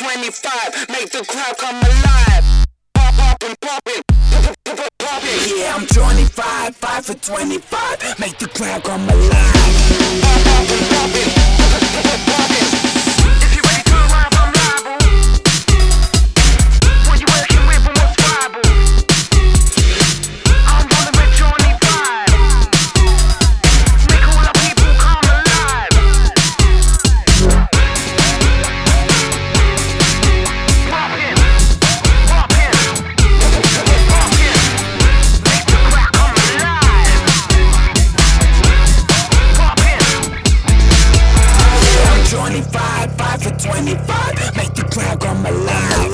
25, make the crowd come alive. Poppin', poppin', poppin'. Yeah, I'm 25, 5 for 25, make the crowd come alive. Poppin', poppin', poppin'. If you ready to arrive, I'm liable. What you working with and what's viable? I'm rolling with 25. Make all the people come alive. Poppin', poppin', poppin'. Make the crowd come alive. Poppin'. Yeah, I'm 25, 5 for 25, make the crowd come alive.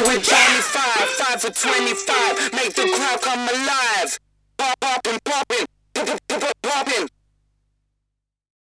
For 25, make the crowd come alive. Poppin', poppin'.